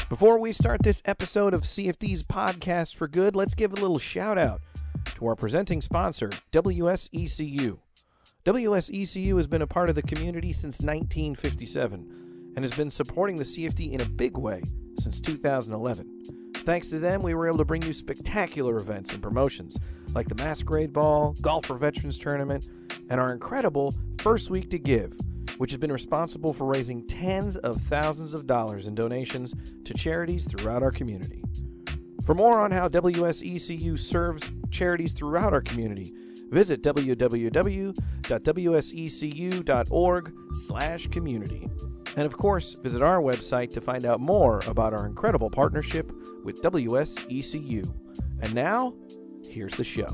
Before we start this episode of CFD's Podcast for Good, let's give a little shout out to our presenting sponsor, WSECU. WSECU has been a part of the community since 1957 and has been supporting the CFD in a big way since 2011. Thanks to them, we were able to bring you spectacular events and promotions like the Masquerade Ball, Golf for Veterans Tournament, and our incredible First Week to Give, which has been responsible for raising tens of thousands of dollars in donations to charities throughout our community. For more on how WSECU serves charities throughout our community, visit www.wsecu.org/community. And of course, visit our website to find out more about our incredible partnership with WSECU. And now, here's the show.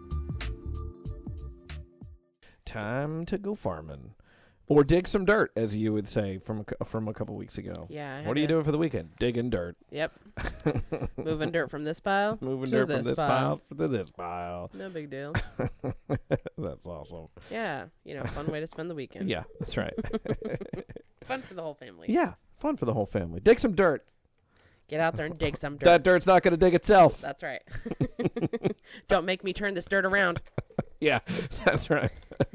Time to go farming. Or dig some dirt, as you would say from a couple weeks ago. Yeah. What are you doing for the weekend? Digging dirt. Yep. Moving dirt from this pile. Moving dirt from this pile to this pile. No big deal. That's awesome. Yeah. Fun way to spend the weekend. Yeah, that's right. Fun for the whole family. Yeah, fun for the whole family. Dig some dirt. Get out there and dig some dirt. That dirt's not going to dig itself. That's right. Don't make me turn this dirt around. Yeah, that's right.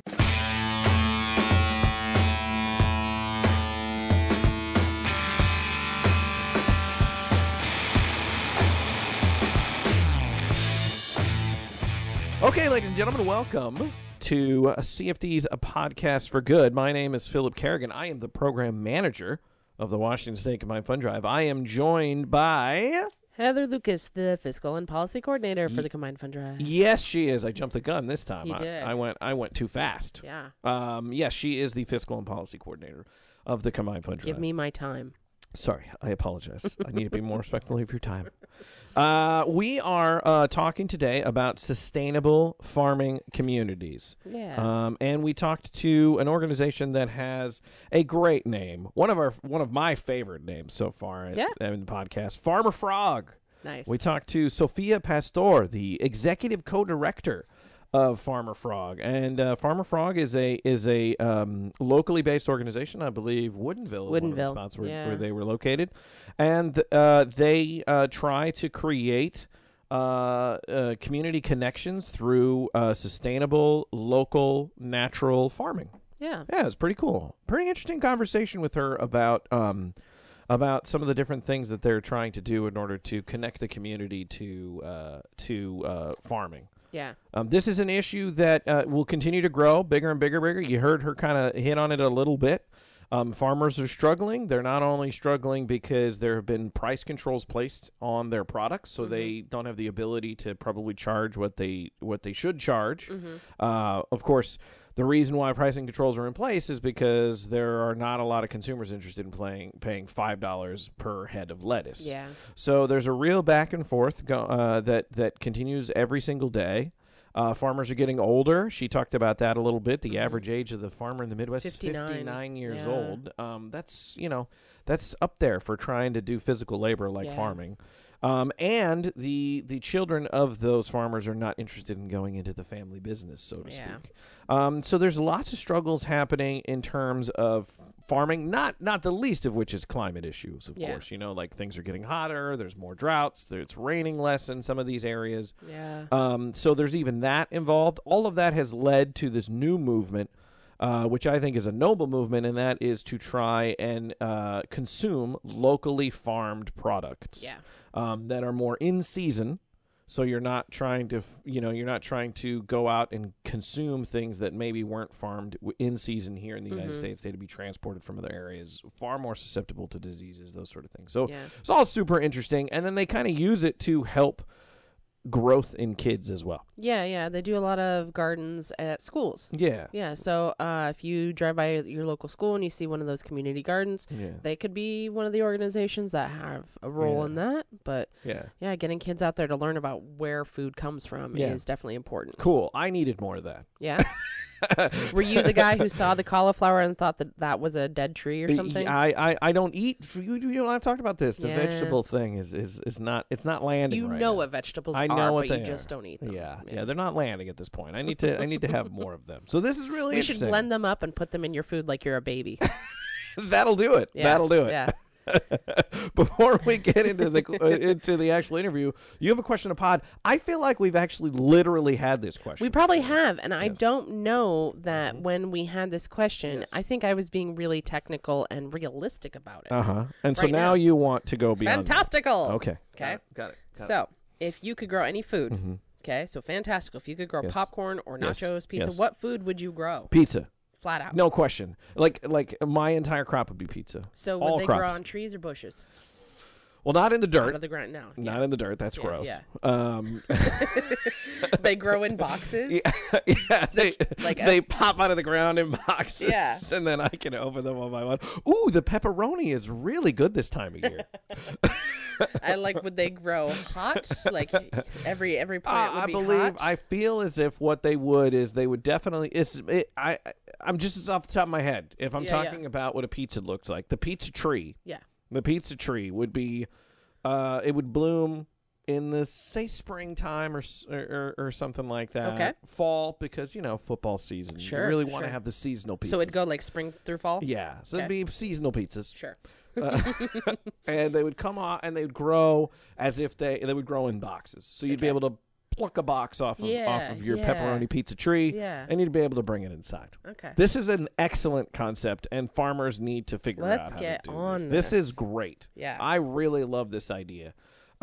Okay, ladies and gentlemen, welcome to CFD's Podcast for Good. My name is Philip Kerrigan. I am the program manager of the Washington State Combined Fund Drive. I am joined by Heather Lucas, the fiscal and policy coordinator for the Combined Fund Drive. Yes, she is. I jumped the gun this time. You did. I went too fast. Yeah. Yes, she is the fiscal and policy coordinator of the Combined Fund Drive. Give me my time. Sorry, I apologize. I need to be more respectful of your time. We are talking today about sustainable farming communities. Yeah. And we talked to an organization that has a great name. One of my favorite names so far in the podcast, Farmer Frog. Nice. We talked to Sophia Pastor, the executive co-director of Farmer Frog, and Farmer Frog is a locally based organization. I believe Woodinville is one of the spots where they were located, and they try to create community connections through sustainable, local, natural farming. Yeah, it's pretty cool. Pretty interesting conversation with her about some of the different things that they're trying to do in order to connect the community to farming. Yeah. This is an issue that will continue to grow bigger and bigger. You heard her kind of hit on it a little bit. Farmers are struggling. They're not only struggling because there have been price controls placed on their products, so they don't have the ability to probably charge what they should charge. Of course, the reason why pricing controls are in place is because there are not a lot of consumers interested in paying $5 per head of lettuce. Yeah. So there's a real back and forth that continues every single day. Farmers are getting older. She talked about that a little bit. The average age of the farmer in the Midwest is 59 years old. That's up there for trying to do physical labor like farming. And the children of those farmers are not interested in going into the family business, so to speak. So there's lots of struggles happening in terms of farming, not the least of which is climate issues, of course. Like things are getting hotter, there's more droughts, it's raining less in some of these areas. So there's even that involved. All of that has led to this new movement, which I think is a noble movement, and that is to try and consume locally farmed products that are more in season. So you're not trying to, go out and consume things that maybe weren't farmed in season here in the United States. They'd be transported from other areas, far more susceptible to diseases, those sort of things. So it's all super interesting. And then they kind of use it to help growth in kids as well. Yeah. They do a lot of gardens at schools. Yeah. So if you drive by your local school and you see one of those community gardens, they could be one of the organizations that have a role in that. But getting kids out there to learn about where food comes from is definitely important. Cool. I needed more of that. Yeah. Were you the guy who saw the cauliflower and thought that was a dead tree or something? I don't eat. I've talked about this. The vegetable thing is not. It's not landing. You right know now. what vegetables I know are, what but they you just don't eat them. Yeah, they're not landing at this point. I need to have more of them. So this is really we interesting. should blend them up and put them in your food like you're a baby. That'll do it. Yeah. That'll do it. Yeah. Before we get into the actual interview, you have a question to Pod. I feel like we've actually literally had this question. We probably have, and I don't know that when we had this question, I think I was being really technical and realistic about it. And so now you want to go beyond fantastical. Okay. Got it. So, if you could grow any food, okay, so fantastical. If you could grow popcorn or nachos, pizza, what food would you grow? Pizza. Flat out. No question. Like my entire crop would be pizza. So would they grow on trees or bushes? Well, not in the dirt. Out of the ground, no. Not in the dirt. That's gross. Yeah. They grow in boxes. They pop out of the ground in boxes. Yeah. And then I can open them one by one. Ooh, the pepperoni is really good this time of year. Would they grow hot? Like every plant would be believe hot? I feel as if what they would is they would definitely I'm just off the top of my head. If I'm talking about what a pizza looks like, the pizza tree. Yeah. The pizza tree would be it would bloom in the springtime or something like that. Okay. Fall, because football season. Sure. You really want to have the seasonal pizzas. So it'd go like spring through fall? Yeah. So it'd be seasonal pizzas. Sure. And they would come off and they would grow as if they would grow in boxes. So you'd be able to pluck a box off of your pepperoni pizza tree, and you'd be able to bring it inside. Okay. This is an excellent concept, and farmers need to figure out how to do this. This is great. Yeah. I really love this idea.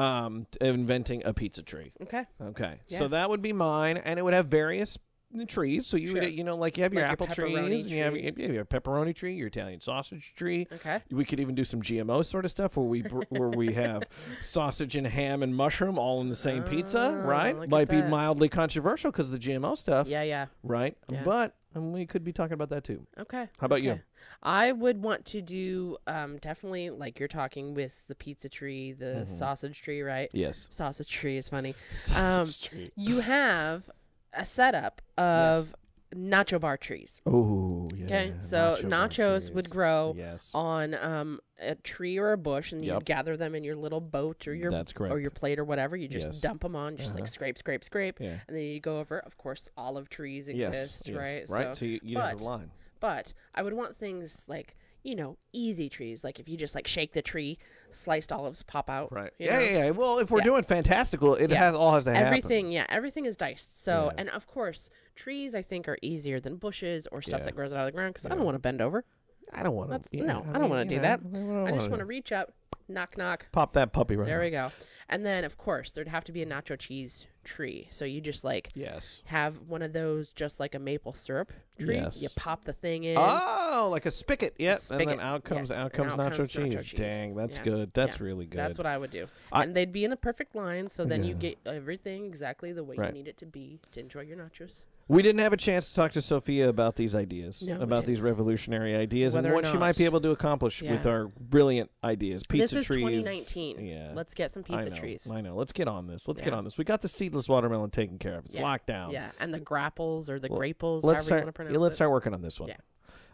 Inventing a pizza tree. Okay. Yeah. So that would be mine, and it would have various trees. So you would, like you have your apple trees, and you have your pepperoni tree, your Italian sausage tree. Okay. We could even do some GMO sort of stuff where we have sausage and ham and mushroom all in the same pizza, right? Might be mildly controversial because of the GMO stuff. Yeah. Right? Yeah. But we could be talking about that too. Okay. How about you? I would want to do definitely like you're talking with the pizza tree, the sausage tree, right? Yes. Sausage tree is funny. Sausage tree. You have a setup of nacho bar trees. Oh, yeah. Okay, so nachos would grow on a tree or a bush, and you'd gather them in your little boat or your plate or whatever. You just dump them on, just like scrape, and then you go over. Of course, olive trees exist, right? Right. So you have a line. But I would want things like easy trees. Like if you just like shake the tree, sliced olives pop out. Right. Yeah. Well, if we're doing fantastical, it has to happen. Everything is diced. So, and of course, trees I think are easier than bushes or stuff that grows out of the ground because I don't want to bend over. I don't want to. I don't want to do that. I just want to reach up, knock, pop that puppy right. There we go. And then of course there'd have to be a nacho cheese tree. So you just have one of those, just like a maple syrup tree. You pop the thing in. Oh, like a spigot. Yep. And then out comes nacho cheese. Dang, that's good. That's really good. That's what I would do. And they'd be in a perfect line, so then you get everything exactly the way you need it to be to enjoy your nachos. We didn't have a chance to talk to Sophia about these ideas, about these revolutionary ideas, and what she might be able to accomplish with our brilliant ideas. Pizza trees. This is 2019. Yeah. Let's get some pizza trees. I know. Let's get on this. Get on this. We got the seedless watermelon taken care of. It's locked down. Yeah, and the grapples or the graples, however you want to pronounce it. Let's start working on this one. Yeah.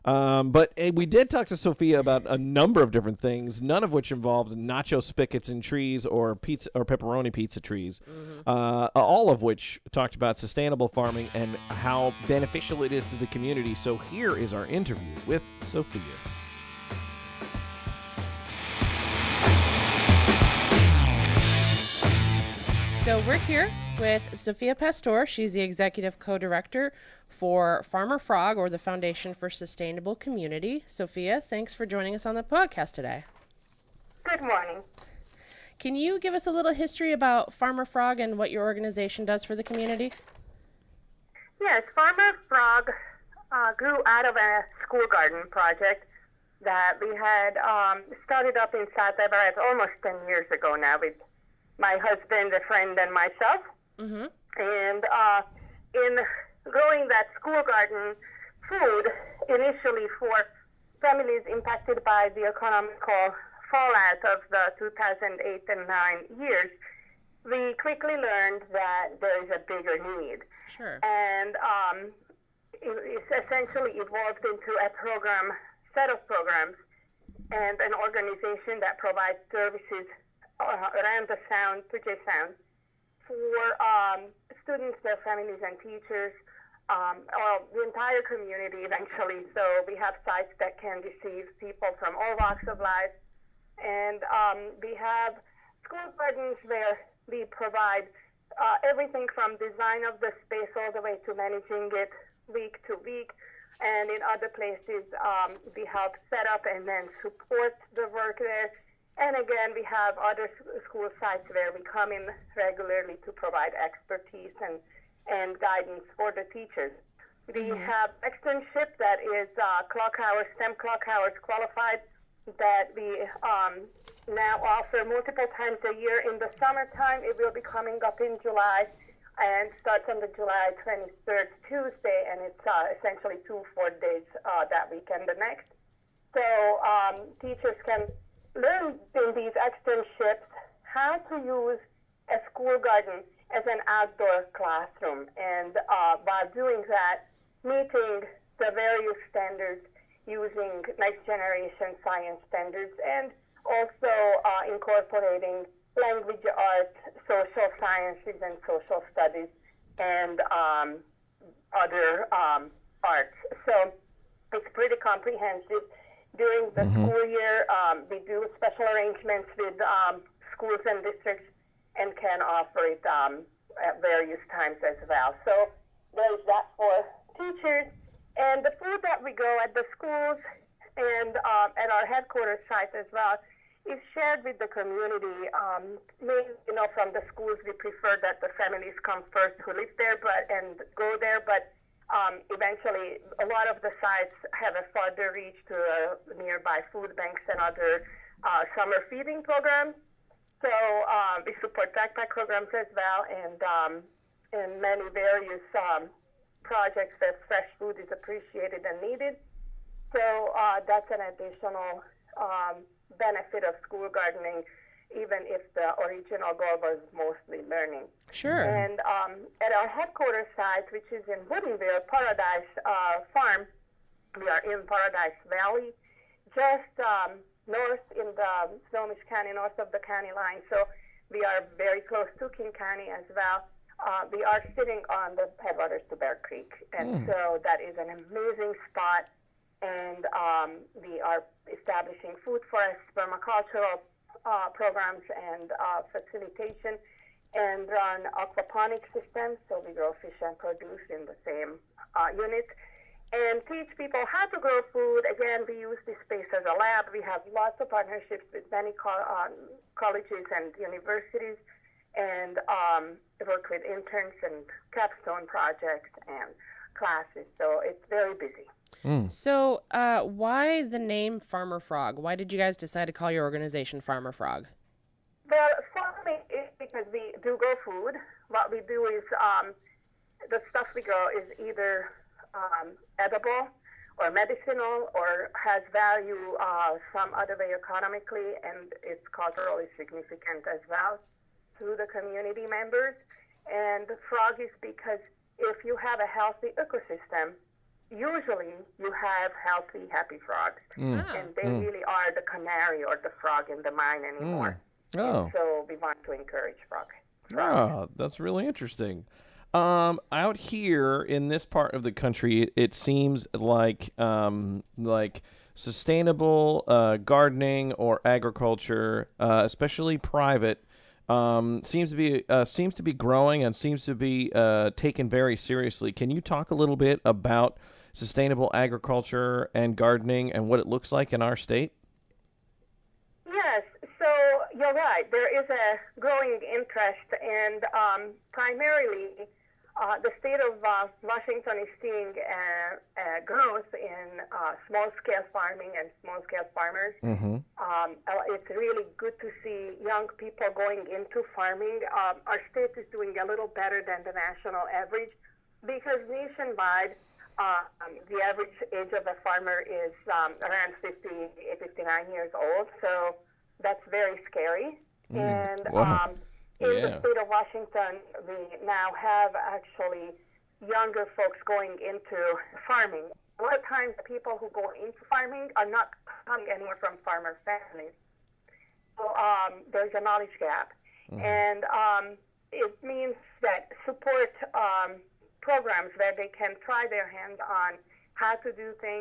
But we did talk to Sophia about a number of different things, none of which involved nacho spigots in trees or pizza or pepperoni pizza trees. All of which talked about sustainable farming and how beneficial it is to the community. So here is our interview with Sophia. So we're here with Sophia Pastor. She's the executive co-director for Farmer Frog, or the Foundation for Sustainable Community. Sophia, thanks for joining us on the podcast today. Good morning. Can you give us a little history about Farmer Frog and what your organization does for the community? Yes, Farmer Frog grew out of a school garden project that we had started up in South Everett almost 10 years ago now with my husband, a friend, and myself. And in growing that school garden food, initially for families impacted by the economical fallout of the 2008 and 9 years, we quickly learned that there is a bigger need. Sure. And it's essentially evolved into a set of programs and an organization that provides services around the Puget Sound for students, their families, and teachers, the entire community eventually. So we have sites that can receive people from all walks of life, And we have school gardens where we provide everything from design of the space all the way to managing it week to week. And in other places, we help set up and then support the work there. And again, we have other school sites where we come in regularly to provide expertise and guidance for the teachers. We have externship that is clock hours, STEM clock hours qualified, that we now offer multiple times a year. In the summertime, it will be coming up in July and starts on the July 23rd Tuesday, and it's essentially 2 4 days that week and the next. So teachers can learn in these externships how to use a school garden as an outdoor classroom, and while doing that, meeting the various standards using next generation science standards, and also incorporating language arts, social sciences, and social studies, and other arts. So it's pretty comprehensive. During the school year, we do special arrangements with schools and districts and can offer it at various times as well. So there's that for teachers. And the food that we grow at the schools and at our headquarters site as well is shared with the community. Mainly, from the schools, we prefer that the families come first who live there and go there, but eventually a lot of the sites have a farther reach to nearby food banks and other summer feeding programs. So we support backpack programs as well, and many various projects that fresh food is appreciated and needed. So that's an additional benefit of school gardening, even if the original goal was mostly learning. Sure. And at our headquarters site, which is in Woodinville, Paradise Farm, we are in Paradise Valley, just north in the Snohomish County, north of the county line. So we are very close to King County as well. We are sitting on the headwaters to Bear Creek, and so that is an amazing spot. And we are establishing food forests, permacultural programs, and facilitation, and run aquaponic systems, so we grow fish and produce in the same unit, and teach people how to grow food. Again, we use this space as a lab. We have lots of partnerships with many colleges and universities, and work with interns and capstone projects and classes, so it's very busy. So why the name Farmer Frog? Why did you guys decide to call your organization Farmer Frog? Well, farming is because we do grow food. What we do is the stuff we grow is either edible or medicinal or has value some other way economically, and it's culturally significant as well to the community members. And the frog is because if you have a healthy ecosystem, usually you have healthy, happy frogs. And they really are the canary or the frog in the mine anymore. And so we want to encourage frogs. Oh, that's really interesting. Out here in this part of the country, it seems like sustainable gardening or agriculture, especially private, seems to be growing and seems to be taken very seriously. Can you talk a little bit about sustainable agriculture and gardening and what it looks like in our state? Yes, so you're right. There is a growing interest, and primarily the state of Washington is seeing growth in small-scale farming and small-scale farmers. It's really good to see young people going into farming. Our state is doing a little better than the national average because nationwide, the average age of a farmer is around 59 years old, so that's very scary. And in the state of Washington, we now have actually younger folks going into farming. A lot of times people who go into farming are not coming anywhere from farmer families. So there's a knowledge gap. And it means that support programs where they can try their hand on how to do things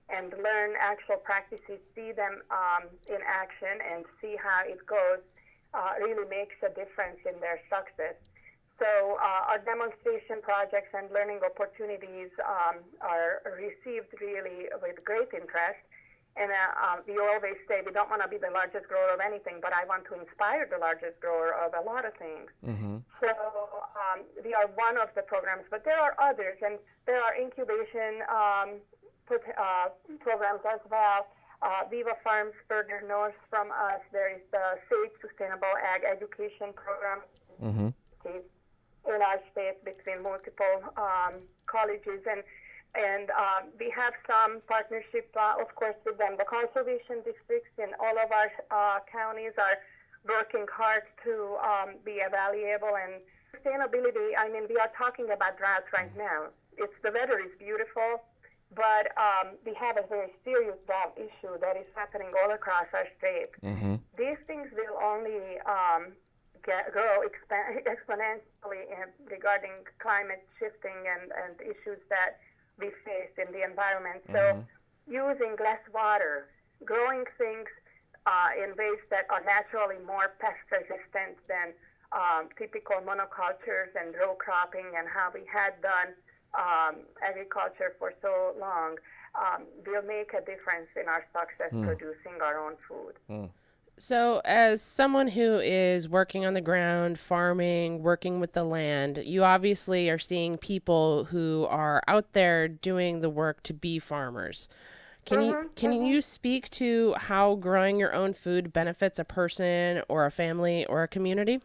and learn actual practices, see them in action, and see how it goes, really makes a difference in their success. So our demonstration projects and learning opportunities are received really with great interest. And we always say we don't want to be the largest grower of anything, but I want to inspire the largest grower of a lot of things. Mm-hmm. So we are one of the programs, but there are others, and there are incubation programs as well. Viva Farms further north from us, there is the SAGE Sustainable Ag Education Program. Mm-hmm. In our state between multiple colleges, and we have some partnership, of course, with them. The conservation districts in all of our counties are working hard to be valuable and sustainability. I mean, we are talking about drought right now. The weather is beautiful, but we have a very serious drought issue that is happening all across our state. Mm-hmm. These things will only grow exponentially regarding climate shifting and issues that we face in the environment. So using less water, growing things in ways that are naturally more pest resistant than typical monocultures and row cropping and how we had done agriculture for so long will make a difference in our success producing our own food. So, as someone who is working on the ground, farming, working with the land, you obviously are seeing people who are out there doing the work to be farmers. Can you speak to how growing your own food benefits a person or a family or a community?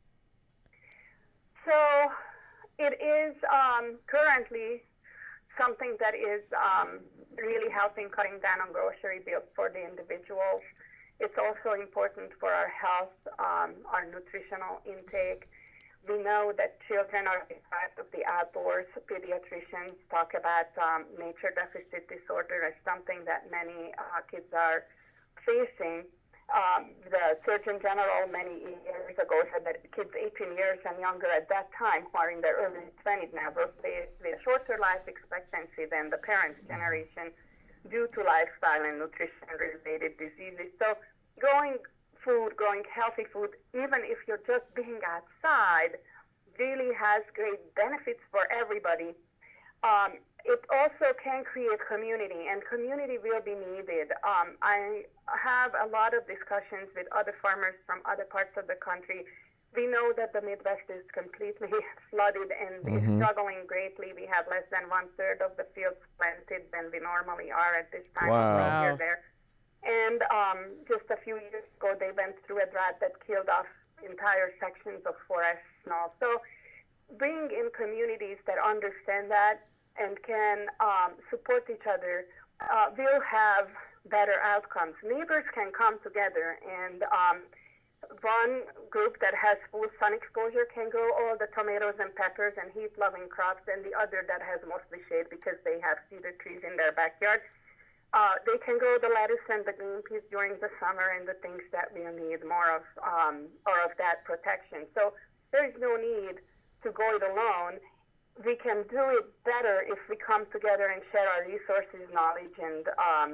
So, it is currently something that is really helping cutting down on grocery bills for the individuals. It's also important for our health, our nutritional intake. We know that children are deprived of the outdoors. Pediatricians talk about nature deficit disorder as something that many kids are facing. The Surgeon General many years ago said that kids 18 years and younger at that time, who are in their early 20s now, were faced with shorter life expectancy than the parents' generation due to lifestyle and nutrition-related diseases. So growing food, growing healthy food, even if you're just being outside, really has great benefits for everybody. It also can create community, and community will be needed. I have a lot of discussions with other farmers from other parts of the country. We know that the Midwest is completely flooded and is struggling greatly. We have less than 1/3 of the fields planted than we normally are at this time of the year there. And just a few years ago, they went through a drought that killed off entire sections of forests and all. So bring in communities that understand that and can support each other will have better outcomes. Neighbors can come together, and one group that has full sun exposure can grow all the tomatoes and peppers and heat-loving crops, and the other that has mostly shade because they have cedar trees in their backyard. They can grow the lettuce and the green peas during the summer and the things that we'll need more of, or of that protection. So there is no need to go it alone. We can do it better if we come together and share our resources, knowledge, and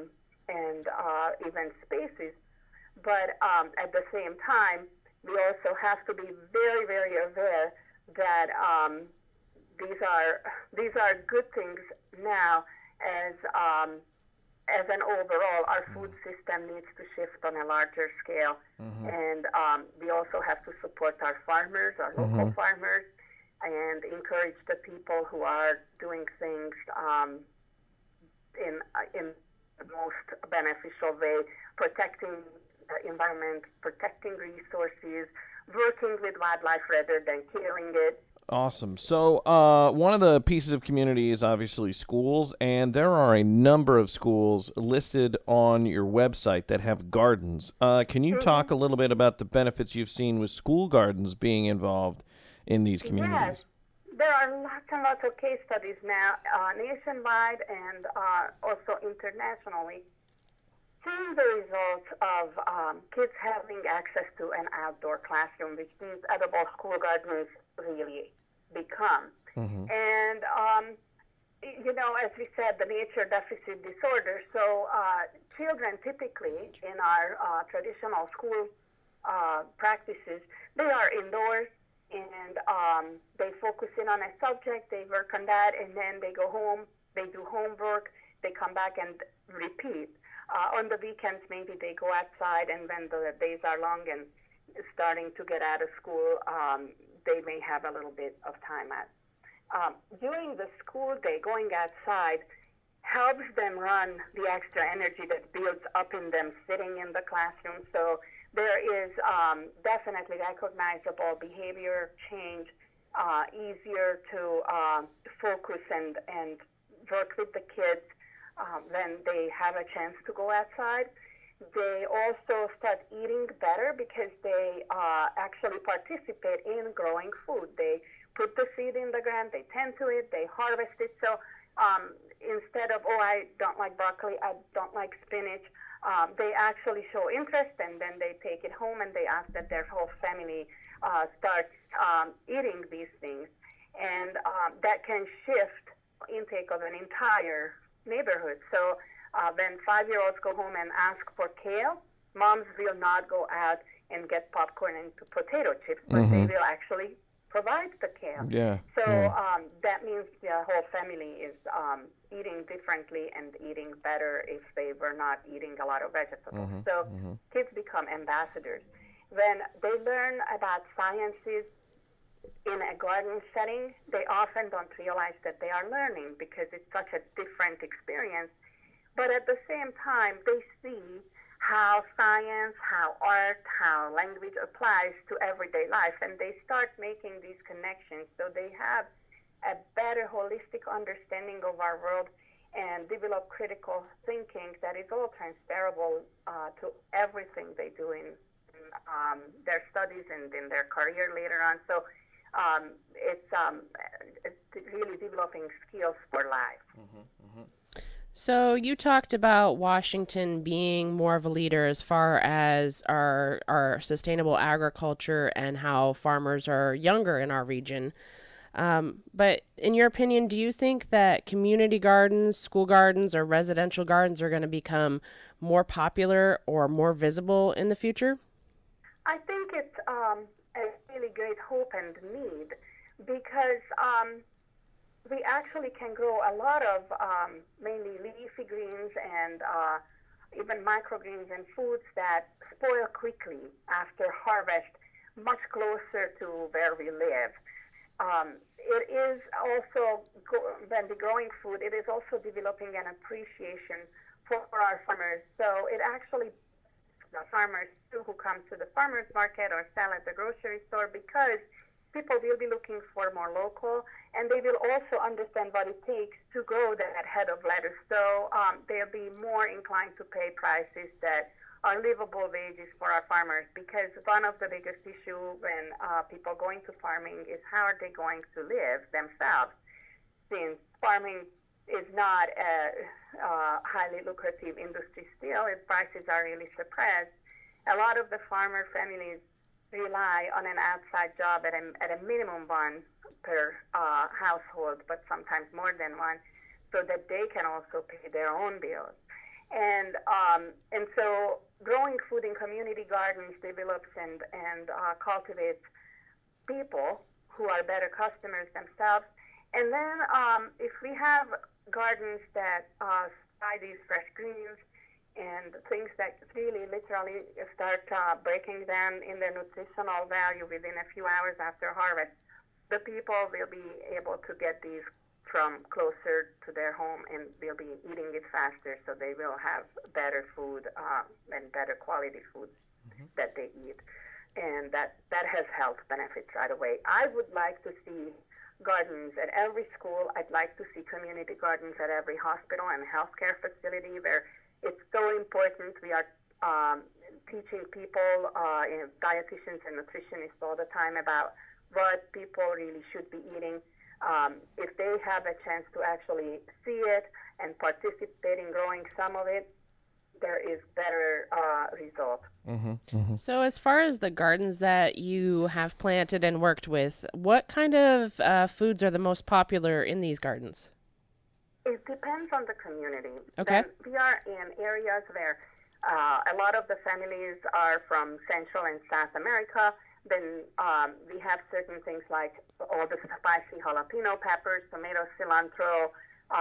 even spaces. But at the same time, we also have to be very, very aware that these are good things now as an overall, our food system needs to shift on a larger scale. And we also have to support our farmers, our local farmers, and encourage the people who are doing things in the most beneficial way, protecting the environment, protecting resources, working with wildlife rather than killing it. Awesome. So one of the pieces of community is obviously schools, and there are a number of schools listed on your website that have gardens. Can you talk a little bit about the benefits you've seen with school gardens being involved in these communities? Yes. There are lots and lots of case studies now, nationwide and also internationally, seeing the results of kids having access to an outdoor classroom, which these edible school gardens really become. And as we said, the nature deficit disorder. So children typically in our traditional school practices, they are indoors and they focus in on a subject, they work on that, and then they go home, they do homework, they come back and repeat. On the weekends, maybe they go outside, and when the days are long and starting to get out of school, they may have a little bit of time out. During the school day, going outside helps them run the extra energy that builds up in them sitting in the classroom. So there is definitely recognizable behavior change, easier to focus and work with the kids when they have a chance to go outside. They also start eating better because they actually participate in growing food. They put the seed in the ground, they tend to it, they harvest it. So instead of, I don't like broccoli, I don't like spinach, they actually show interest, and then they take it home and they ask that their whole family starts eating these things. And that can shift intake of an entire neighborhood. So when 5-year-olds go home and ask for kale, moms will not go out and get popcorn and potato chips, but they will actually provide the kale. So that means the whole family is eating differently and eating better if they were not eating a lot of vegetables. So kids become ambassadors. When they learn about sciences in a garden setting, they often don't realize that they are learning because it's such a different experience. But at the same time, they see how science, how art, how language applies to everyday life, and they start making these connections. So they have a better holistic understanding of our world and develop critical thinking that is all transferable to everything they do in their studies and in their career later on. So it's really developing skills for life. So you talked about Washington being more of a leader as far as our sustainable agriculture and how farmers are younger in our region. But in your opinion, do you think that community gardens, school gardens, or residential gardens are going to become more popular or more visible in the future? I think it's a really great hope and need because we actually can grow a lot of mainly leafy greens and even microgreens and foods that spoil quickly after harvest, much closer to where we live. It is also, when the growing food, it is also developing an appreciation for our farmers. So it actually, the farmers too who come to the farmers market or sell at the grocery store, because people will be looking for more local, and they will also understand what it takes to grow that head of lettuce. So they'll be more inclined to pay prices that are livable wages for our farmers, because one of the biggest issues when people go into farming is how are they going to live themselves, since farming is not a highly lucrative industry still. Its prices are really suppressed. A lot of the farmer families rely on an outside job at a minimum one per household, but sometimes more than one, so that they can also pay their own bills. And so growing food in community gardens develops and cultivates people who are better customers themselves. And then if we have gardens that supply these fresh greens and things that really literally start breaking them in their nutritional value within a few hours after harvest, the people will be able to get these from closer to their home and will be eating it faster, so they will have better food and better quality foods that they eat. And that has health benefits right away. I would like to see gardens at every school. I'd like to see community gardens at every hospital and healthcare facility where it's so important. We are teaching people, dietitians and nutritionists all the time about what people really should be eating. If they have a chance to actually see it and participate in growing some of it, there is better result. So as far as the gardens that you have planted and worked with, what kind of foods are the most popular in these gardens? It depends on the community. Okay. Then we are in areas where a lot of the families are from Central and South America. Then we have certain things like all the spicy jalapeno peppers, tomatoes, cilantro,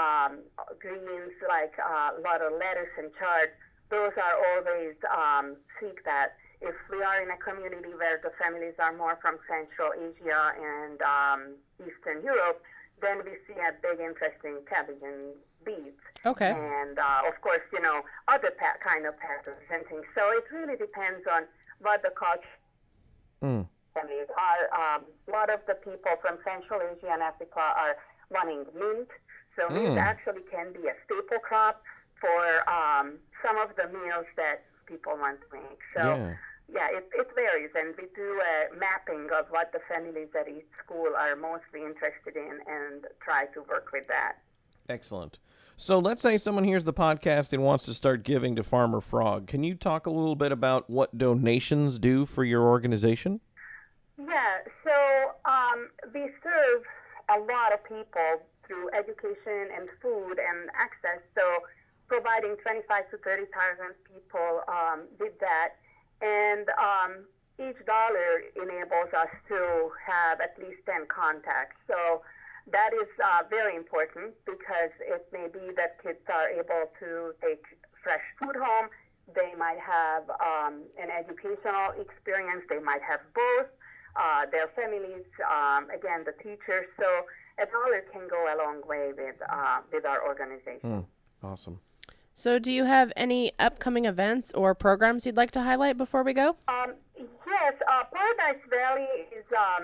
greens like a lot of lettuce and chard. Those are always seek that. If we are in a community where the families are more from Central Asia and Eastern Europe, then we see a big interest in cabbage and beets. Okay. And, of course, other kind of peppers and things. So it really depends on what the culture families are. A lot of the people from Central Asia and Africa are wanting mint. So mint actually can be a staple crop for some of the meals that people want to make. So, yeah, it varies. And we do a mapping of what the families at each school are mostly interested in and try to work with that. Excellent. So let's say someone hears the podcast and wants to start giving to Farmer Frog. Can you talk a little bit about what donations do for your organization? Yeah, so we serve a lot of people through education and food and access. So providing 25 to 30,000 people with that. And each dollar enables us to have at least 10 contacts. So that is very important because it may be that kids are able to take fresh food home. They might have an educational experience. They might have both. Their families, again, the teachers. So a dollar can go a long way with our organization. Awesome. So do you have any upcoming events or programs you'd like to highlight before we go? Yes, Paradise Valley is,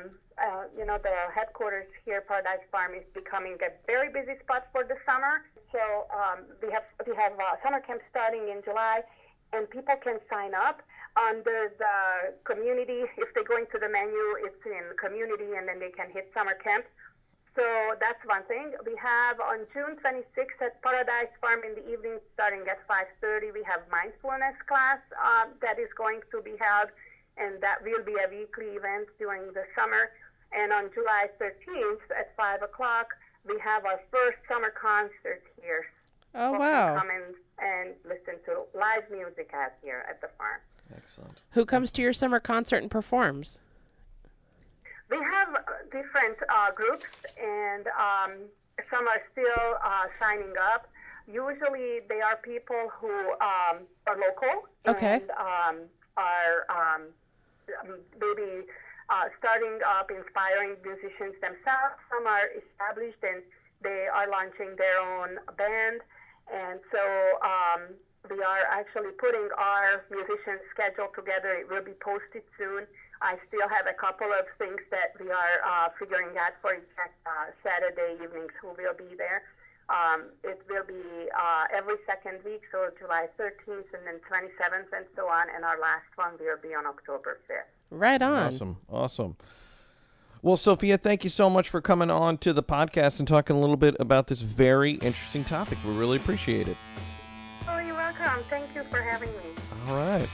the headquarters here, Paradise Farm, is becoming a very busy spot for the summer. So we have summer camp starting in July, and people can sign up under the community. If they go into the menu, it's in community, and then they can hit summer camp. So that's one thing. We have on June 26th at Paradise Farm in the evening, starting at 5:30, we have mindfulness class that is going to be held, and that will be a weekly event during the summer. And on July 13th at 5 o'clock, we have our first summer concert here. Oh, wow. Come in and listen to live music out here at the farm. Excellent. Who comes to your summer concert and performs? We have different groups, and some are still signing up. Usually they are people who are local and are maybe starting up, inspiring musicians themselves. Some are established and they are launching their own band. And so we are actually putting our musician schedule together. It will be posted soon. I still have a couple of things that we are figuring out for exact Saturday evenings who will be there. It will be every second week, so July 13th and then 27th and so on, and our last one will be on October 5th. Right on. Awesome. Well, Sophia, thank you so much for coming on to the podcast and talking a little bit about this very interesting topic. We really appreciate it. Oh, you're welcome. Thank you for having me. All right.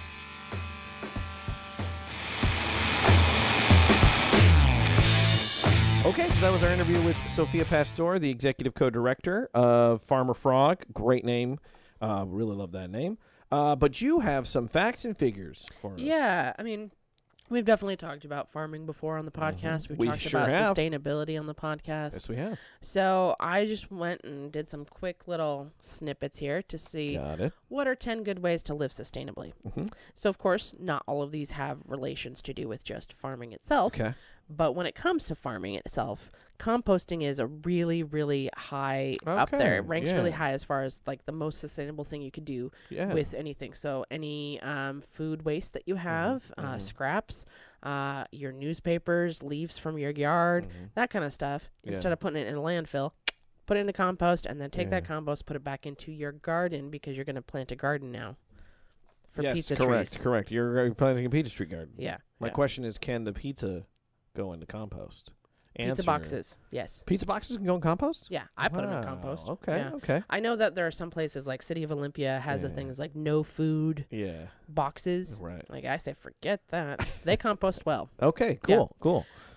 Okay, so that was our interview with Sophia Pastor, the executive co-director of Farmer Frog. Great name. Really love that name. But you have some facts and figures for us. Yeah, I mean, we've definitely talked about farming before on the podcast. We've talked about sustainability on the podcast. Yes, we have. So I just went and did some quick little snippets here to see what are 10 good ways to live sustainably. So, of course, not all of these have relations to do with just farming itself. Okay. But when it comes to farming itself, composting is a really, really high up there. It ranks really high as far as like the most sustainable thing you could do with anything. So any food waste that you have, scraps, your newspapers, leaves from your yard, that kind of stuff, instead of putting it in a landfill, put it in a compost and then take that compost, put it back into your garden because you're going to plant a garden now for pizza trees. Correct. You're planting a pizza tree garden. Yeah. My question is, can the pizza go into compost? Pizza boxes, yes. Pizza boxes can go in compost? Yeah, I put them in compost. Okay. I know that there are some places like City of Olympia has a thing like no food boxes. Right. Like I say, forget that. They compost well. Okay, cool.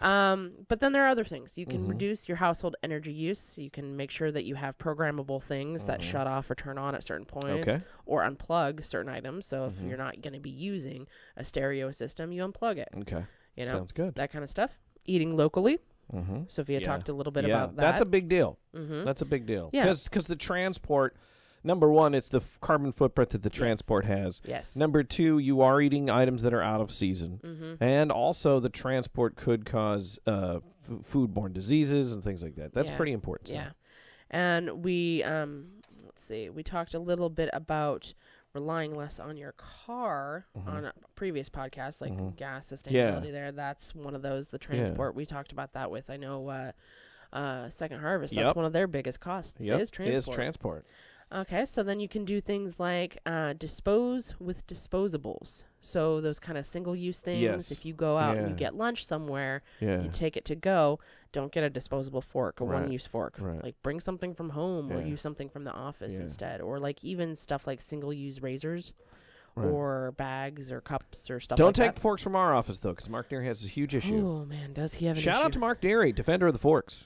But then there are other things. You can reduce your household energy use. You can make sure that you have programmable things that shut off or turn on at certain points or unplug certain items. So if you're not going to be using a stereo system, you unplug it. Okay. Sounds good. That kind of stuff. Eating locally. Sophia talked a little bit about that. That's a big deal. That's a big deal. Because the transport... Number one, it's the carbon footprint that the transport has. Yes. Number two, you are eating items that are out of season. And also the transport could cause foodborne diseases and things like that. That's pretty important. Yeah. And we, we talked a little bit about relying less on your car on a previous podcast, like gas sustainability there. That's one of those, the transport. We talked about that with, I know, Second Harvest. That's one of their biggest costs is transport. Okay, so then you can do things like dispose with disposables. So those kind of single-use things. Yes. If you go out and you get lunch somewhere, you take it to go. Don't get a disposable fork, a one-use fork. Like bring something from home or use something from the office instead. Or like even stuff like single-use razors or bags or cups or stuff like that. Don't take forks from our office, though, because Mark Neary has a huge issue. Oh, man, does he have an issue? Shout out to Mark Neary, defender of the forks.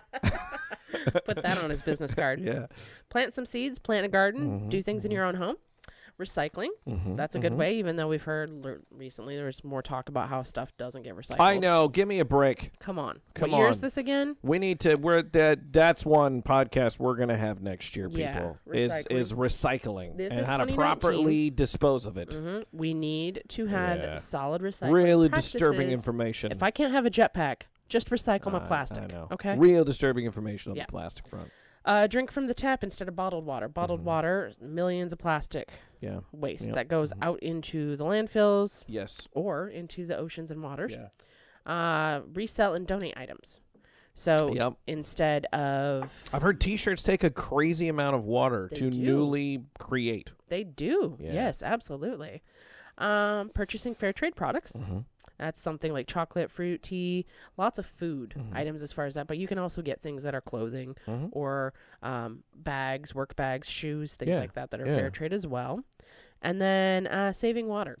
Put that on his business card. Plant some seeds, plant a garden, do things in your own home. Recycling. That's a good way, even though we've heard recently there's more talk about how stuff doesn't get recycled. I know. Give me a break. Come on. What year is this again? We need to, that's one podcast we're going to have next year, people, is recycling and how to properly dispose of it. We need to have solid recycling Really practices. disturbing information. If I can't have a jetpack, just recycle my plastic. I know. Okay. Real disturbing information on the plastic front. Drink from the tap instead of bottled water. Bottled water, millions of plastic waste that goes out into the landfills. Yes. Or into the oceans and waters. Resell and donate items. So instead of... I've heard T-shirts take a crazy amount of water to newly create. They do. Yes, absolutely. Purchasing fair trade products. That's something like chocolate, fruit, tea, lots of food items as far as that. But you can also get things that are clothing or bags, work bags, shoes, things like that are fair trade as well. And then saving water.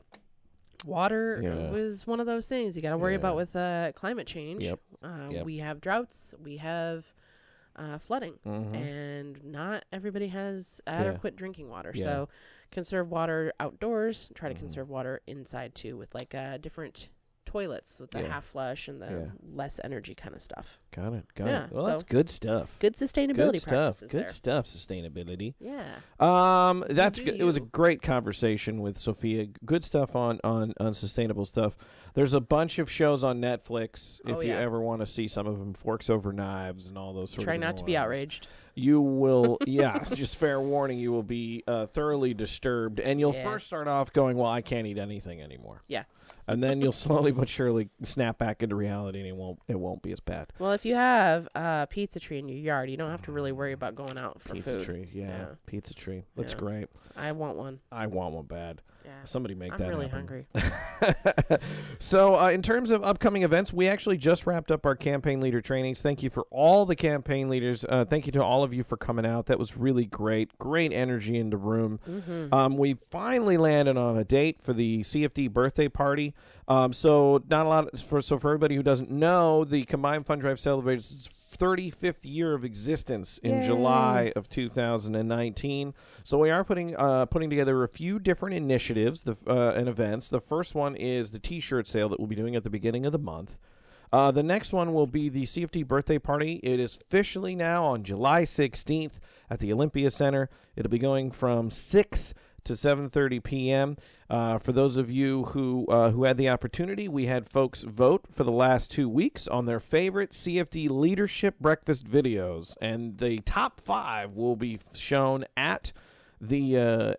Water was one of those things you got to worry about with climate change. We have droughts. We have flooding. And not everybody has adequate drinking water. So conserve water outdoors. Try to conserve water inside, too, with like different toilets with the half flush and the less energy kind of stuff. Got it. Well, that's good stuff. Good sustainability practices Good stuff, sustainability. Yeah. That's good. It was a great conversation with Sophia. Good stuff on sustainable stuff. There's a bunch of shows on Netflix if you ever want to see some of them. Forks Over Knives and all those sort of Try not to be outraged. You will, just fair warning, you will be thoroughly disturbed. And you'll first start off going, well, I can't eat anything anymore. Yeah. And then you'll slowly but surely snap back into reality, and it won't be as bad. Well, if you have a pizza tree in your yard, you don't have to really worry about going out for pizza food. Tree, pizza tree. That's great. I want one. I want one bad. Yeah. Somebody make that I'm really happen. hungry. So in terms of upcoming events, we actually just wrapped up our campaign leader trainings. Thank you for all the campaign leaders. Thank you to all of you for coming out. That was really great. Great energy in the room. We finally landed on a date for the CFD birthday party. So not a lot for everybody who doesn't know, the Combined Fund Drive celebrates its 35th year of existence in July of 2019. So we are putting together a few different initiatives and events. The first one is the T-shirt sale that we'll be doing at the beginning of the month. The next one will be the CFD birthday party. It is officially now on July 16th at the Olympia Center. It'll be going from 6 to 7:30 p.m. For those of you who had the opportunity, we had folks vote for the last 2 weeks on their favorite CFD leadership breakfast videos, and the top 5 will be shown at the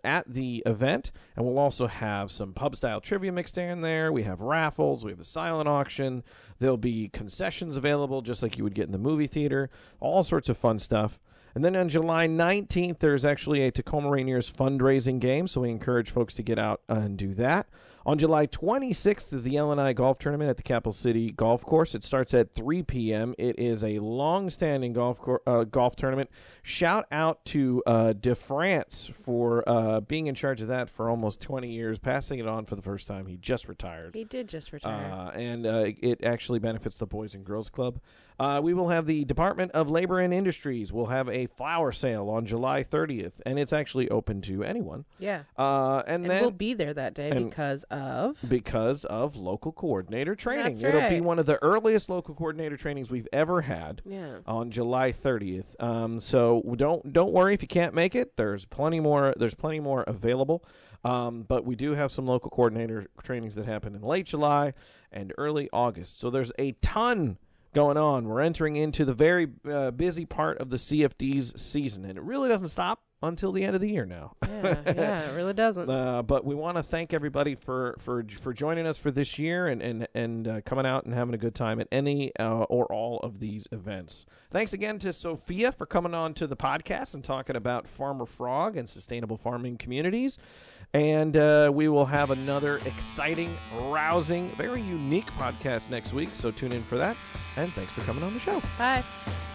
event, and we'll also have some pub-style trivia mixed in there. We have raffles. We have a silent auction. There'll be concessions available, just like you would get in the movie theater. All sorts of fun stuff. And then on July 19th, there's actually a Tacoma Rainiers fundraising game, so we encourage folks to get out and do that. On July 26th is the LNI Golf Tournament at the Capital City Golf Course. It starts at 3 p.m. It is a long-standing golf tournament. Shout out to DeFrance for being in charge of that for almost 20 years, passing it on for the first time. He just retired. He did just retire. And it actually benefits the Boys and Girls Club. We will have the Department of Labor and Industries. We'll have a flower sale on July 30th, and it's actually open to anyone. Yeah. And then we'll be there that day because of local coordinator training. That's It'll right. be one of the earliest local coordinator trainings we've ever had. Yeah. On July 30th. So don't worry if you can't make it. There's plenty more available. But we do have some local coordinator trainings that happen in late July and early August. So there's a ton going on. We're entering into the very busy part of the CFD's season, and it really doesn't stop until the end of the year now. Yeah, it really doesn't. But we want to thank everybody for joining us for this year and coming out and having a good time at any or all of these events. Thanks again to Sophia for coming on to the podcast and talking about Farmer Frog and sustainable farming communities. And we will have another exciting, rousing, very unique podcast next week, so tune in for that. And thanks for coming on the show. Bye.